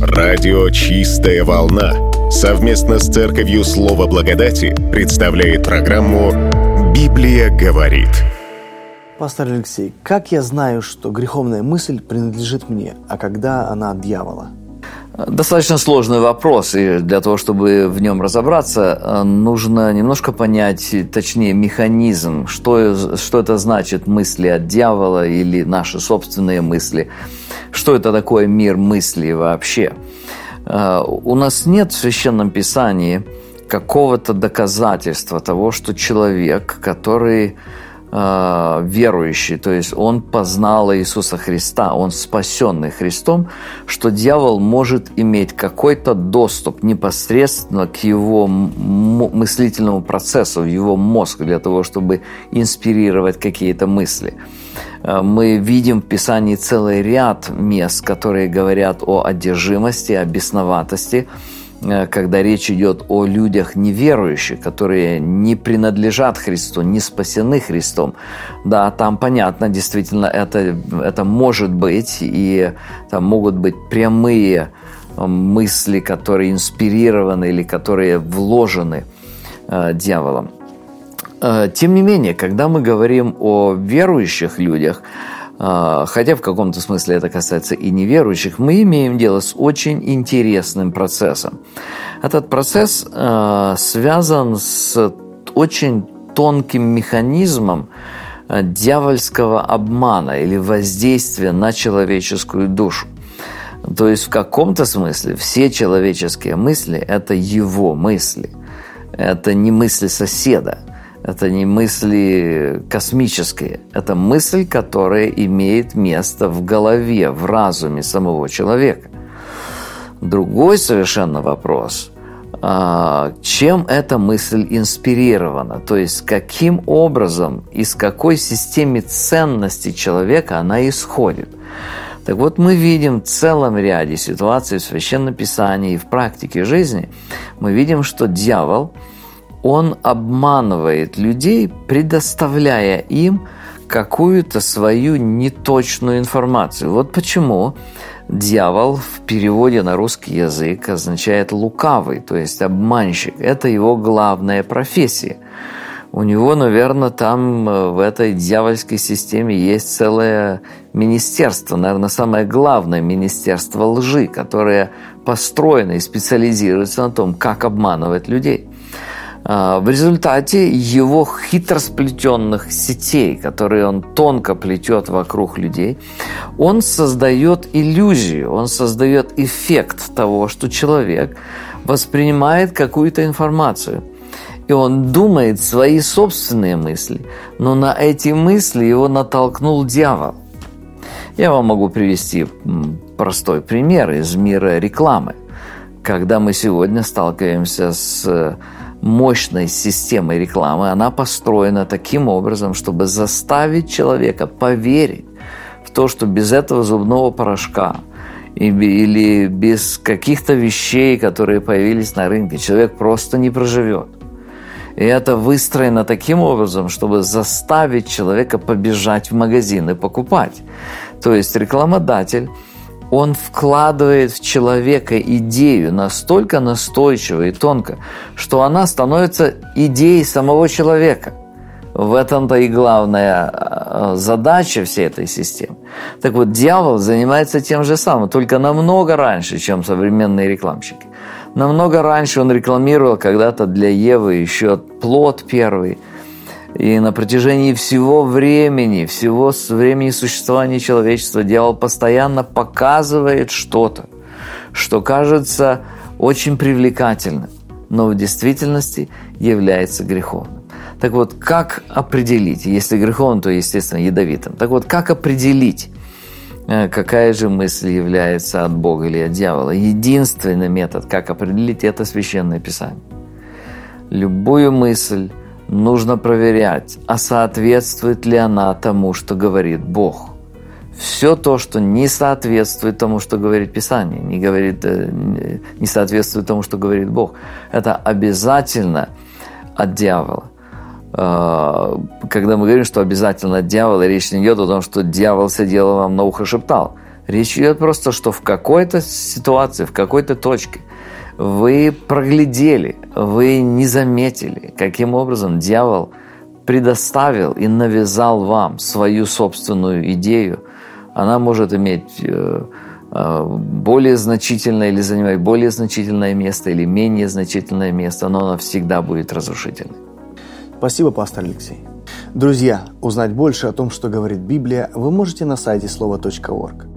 Радио «Чистая волна» совместно с Церковью Слова Благодати представляет программу «Библия говорит». Пастор Алексей, как я знаю, что греховная мысль принадлежит мне, а когда она от дьявола? Достаточно сложный вопрос, и для того, чтобы в нем разобраться, нужно немножко понять, точнее, механизм, что это значит мысли от дьявола или наши собственные мысли, что это такое мир мыслей вообще. У нас нет в Священном Писании какого-то доказательства того, что человек, который верующий, то есть он познал Иисуса Христа, он спасенный Христом, что дьявол может иметь какой-то доступ непосредственно к его мыслительному процессу, в его мозг, для того, чтобы инспирировать какие-то мысли. Мы видим в Писании целый ряд мест, которые говорят о одержимости, о бесноватости, когда речь идет о людях неверующих, которые не принадлежат Христу, не спасены Христом. Да, там понятно, действительно, это может быть, и там могут быть прямые мысли, которые инспирированы или которые вложены дьяволом. Тем не менее, когда мы говорим о верующих людях, хотя в каком-то смысле это касается и неверующих, мы имеем дело с очень интересным процессом. Этот процесс связан с очень тонким механизмом дьявольского обмана или воздействия на человеческую душу. То есть в каком-то смысле все человеческие мысли – это его мысли. Это не мысли соседа. Это не мысли космические. Это мысль, которая имеет место в голове, в разуме самого человека. Другой совершенно вопрос, чем эта мысль инспирирована? То есть, каким образом, из какой системы ценностей человека она исходит? Так вот, мы видим в целом ряде ситуаций в Священном Писании и в практике жизни, мы видим, что дьявол – он обманывает людей, предоставляя им какую-то свою неточную информацию. Вот почему дьявол в переводе на русский язык означает «лукавый», то есть «обманщик». Это его главная профессия. У него, наверное, там в этой дьявольской системе есть целое министерство, наверное, самое главное министерство лжи, которое построено и специализируется на том, как обманывать людей. В результате его хитросплетенных сетей, которые он тонко плетет вокруг людей, он создает иллюзию, он создает эффект того, что человек воспринимает какую-то информацию. И он думает свои собственные мысли, но на эти мысли его натолкнул дьявол. Я вам могу привести простой пример из мира рекламы. Когда мы сегодня сталкиваемся с мощной системой рекламы, она построена таким образом, чтобы заставить человека поверить в то, что без этого зубного порошка или без каких-то вещей, которые появились на рынке, человек просто не проживет. И это выстроено таким образом, чтобы заставить человека побежать в магазин и покупать. То есть рекламодатель, он вкладывает в человека идею настолько настойчиво и тонко, что она становится идеей самого человека. В этом-то и главная задача всей этой системы. Так вот, дьявол занимается тем же самым, только намного раньше, чем современные рекламщики. Намного раньше он рекламировал когда-то для Евы еще плод первый. И на протяжении всего времени существования человечества дьявол постоянно показывает что-то, что кажется очень привлекательным, но в действительности является греховным. Так вот, как определить, если греховным, то, естественно, ядовитым. Так вот, как определить, какая же мысль является от Бога или от дьявола? Единственный метод, как определить, это Священное Писание. Любую мысль нужно проверять, а соответствует ли она тому, что говорит Бог. Все то, что не соответствует тому, что говорит Писание, не соответствует тому, что говорит Бог, это обязательно от дьявола. Когда мы говорим, что обязательно от дьявола, речь не идет о том, что дьявол сидел и вам на ухо шептал. Речь идет просто, что в какой-то ситуации, в какой-то точке вы проглядели, вы не заметили, каким образом дьявол предоставил и навязал вам свою собственную идею. Она может иметь более значительное или занимать более значительное место или менее значительное место, но она всегда будет разрушительной. Спасибо, пастор Алексей. Друзья, узнать больше о том, что говорит Библия, вы можете на сайте слово.орг.